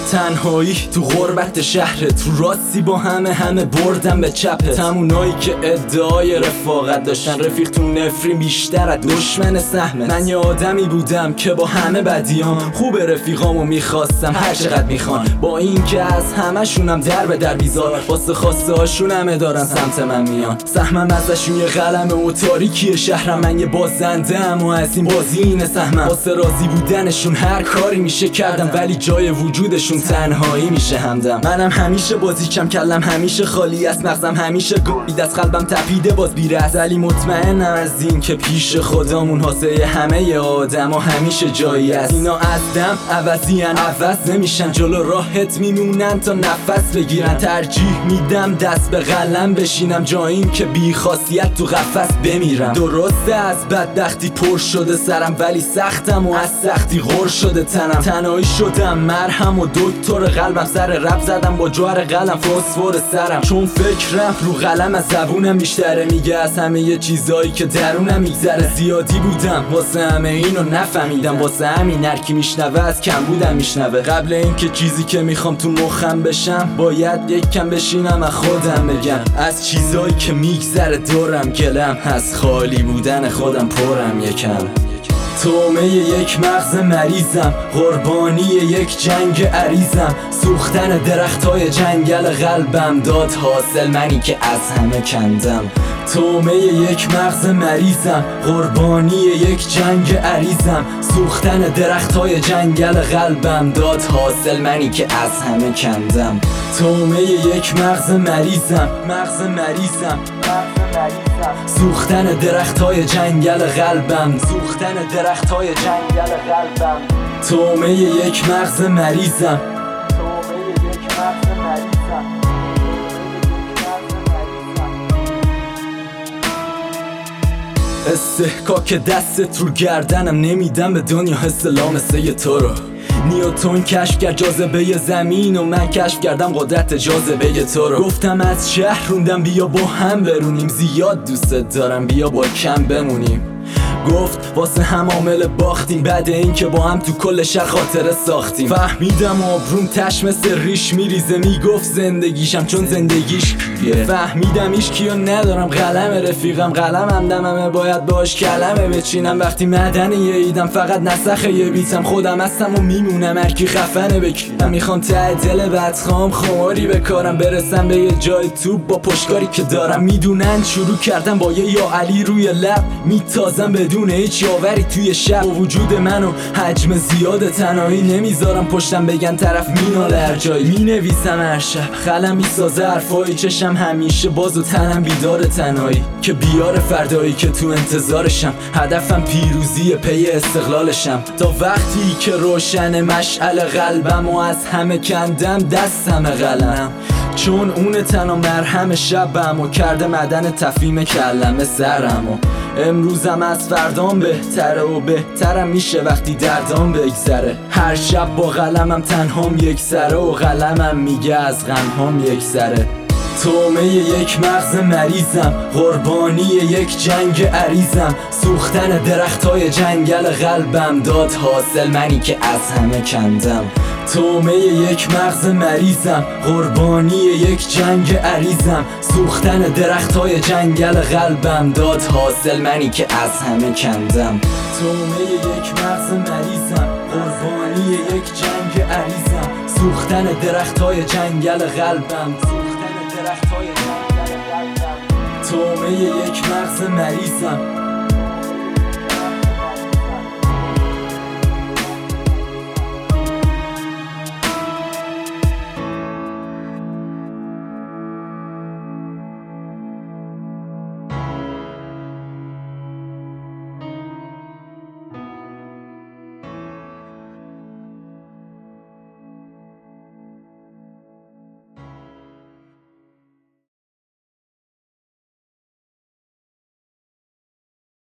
تنهایی تو غربت شهره، تو راستی با همه بردم به چپه. تمونایی که ادعای رفاقت داشتن، رفیق تو نفرین بیشتر از دشمن سهمت. من یه آدمی بودم که با همه بدیام خوب رفیقامو میخواستم هر چقدر میخوان، با این که از همشونم در به در بیزار، واسه خواسته هاشون همه دارن سمت من میان. سهمم ازشون یه قلمه و تاریکی شهرم، من یه بازنده ام و از این بازی اینه سهمم. واسه راضی بودنشون هر کاری میشه کردم، ولی جای وجودشون تنهایی میشه همدم. منم همیشه بازیچم، کلم همیشه خالی است، مغزم همیشه گوید از قلبم تپیده باز بیرست، ولی مطمئنم از این که پیش خدامون واسه همه آدم ها همیشه جایی است. اینا از دم عوضیان، عوض نمیشن، جلو راحت میمونن تا نفس بگیرن. ترجیح میدم دست به قلم بشینم، جاییم که بی خاصیت تو قفس بمیرم. درسته از بدبختی پر شده سرم، ولی سختم و از سختی غر شده تنم. تنهایی شدم مرهم و دکتر قلبم، سر رب زدم با جوهر قلم فسفر سرم، چون فکرم رو قلم از زبونم بیشتره، میگه از همه یه چیزایی که درونم میگذره. زیادی بودم واسه همه اینو نفهمیدم، واسه همین هر کی میشنوه از کم بودم میشنوه. قبل اینکه چیزی که میخوام تو مخم بشم، باید یک کم بشینم از خودم بگم، از چیزایی که میگذره دورم گلم، از خالی بودن خودم پرم یکم. تومه یک مغز مریضم، قربانی یک جنگ عریضم، سوختن درختای جنگل قلبم داد حاصل منی که از همه کندم. تومه یک مغز مریضم، قربانی یک جنگ عریضم، سوختن درختای جنگل قلبم داد حاصل منی که از همه کندم. تومه یک مغز مریضم، مغز مریضم، سوختن درختای جنگل قلبم، سوختن درختای جنگل قلبم. تومه یک مغز مریضم، تومه یک مغز مریضم. استحکاک دستت رو گردنم، نمیدم به دنیا حس لامسه تو رو. نیوتن کشف کرد جاذبه زمین و من کشف کردم قدرت جاذبه تو رو. گفتم از شهر روندم بیا با هم برونیم، زیاد دوستت دارم بیا با کم بمونیم. گفت واسه هم عامل باختیم، بعد این که با هم تو کل شهر خاطره ساختیم. فهمیدم آبروم تش مثل ریش میریزه، میگفت زندگیشم چون زندگیش کیه. فهمیدم ایش کیو ندارم، قلم رفیقم، قلمم دممه باید باش کلمه بچینم. وقتی مدن یه ایدم فقط نسخه یه بیتم، خودم هستم و میمونم هرکی خفنه بکیرم. میخوام ته دل بدخوام خماری بکارم، برسم به یه جای توپ با پشتکاری که دارم. میدونن شروع کردم با یه یا علی روی لب، میتازم بدون هیچ یاوری توی شب. با وجود من و حجم زیاد تنهایی، نمیذارم پشتم بگن طرف میناله هر جایی. مینویسم هر شب خلم میسازه حرفایی، چشم همیشه باز و تنم بیدار تنهایی، که بیار فردایی که تو انتظارشم. هدفم پیروزی پی استقلالشم، تا وقتی که روشن مشعل قلبم و از همه کندم دستم قلم، چون اون تنها مرهم شبم و کرده مدن تفهیم کلمه سرم. و امروزم از فردام بهتره و بهترم میشه وقتی دردام بگذره. هر شب با قلمم تنهام یک سره و قلمم میگه از غمهام یک سره. تومه یک مغز مریضم، قربانی یک جنگ عریضم، سوختن درختای جنگل قلبم داد حاصل منی که از همه کندم. تومه یک مغز مریضم، قربانی یک جنگ عریضم، سوختن درختای جنگل قلبم داد حاصل منی که از همه کندم. تومه یک مغز مریضم، قربانی یک جنگ عریضم، سوختن درختای جنگل قلبم، سوختن درختای جنگل قلبم. تومه یک مغز مریضم.